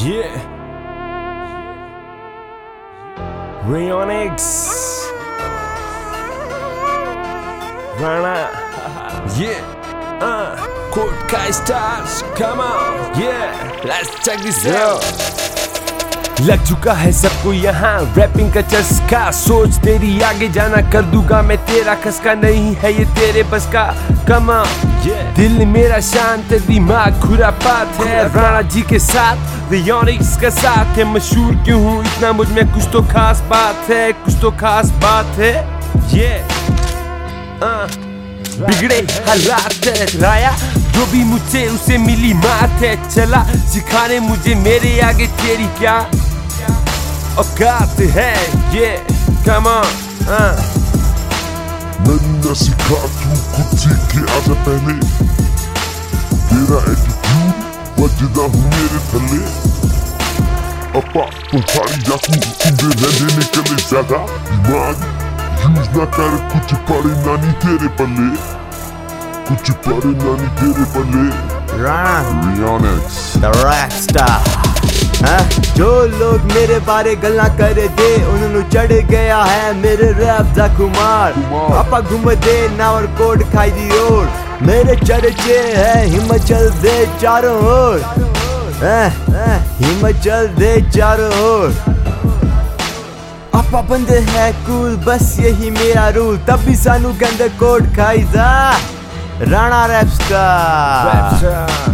Yeah. Rayonix. Rana. Yeah. Court Kai Stars. Come on. Yeah. Let's check this out. लग चुका है सबको यहाँ रैपिंग का चस्का, सोच तेरी आगे जाना कर दूंगा मैं तेरा खसका, नहीं है ये तेरे बस का। Come on, yeah. दिल मेरा शांत, दिमाग खुरापात है, राणा जी के साथ रेयोनिक्स का साथ है। मशहूर क्यों हूँ इतना मुझ में, कुछ तो खास बात है, कुछ तो खास बात है। Yeah. बिगड़े हालात है राया, जो भी मुझसे उसे मिली मात है, चला सिखाने मुझे मेरे आगे तेरी क्या औकात है। ये कम ऑन। मैंने न सीखा तू खुद सीख के आजा पहले, तेरा एटीट्यूड बजदा हूँ मेरे थले। अपा तुम्हारी जाकू तुम्हें रहने निकले ज्यादा, दिमाग यूज ना कर, कुछ पड़े नानी तेरे पल्ले, कुछ पड़े नानी तेरे पल्ले। Rayonix The rap star। जो लोग मेरे बारे गल्ला कर दे, उन्होंने चढ़ गया है मेरे रैप दा कुमार। आपा घूम दे नावर कोट खाई दी ओर, मेरे चर्चे है हिमाचल दे चारों ओर, हिमाचल दे चारों ओर। आपा बंदे है कूल, बस यही मेरा रूल, तब भी सानू गंद कोट खाई दा। Rana rap star.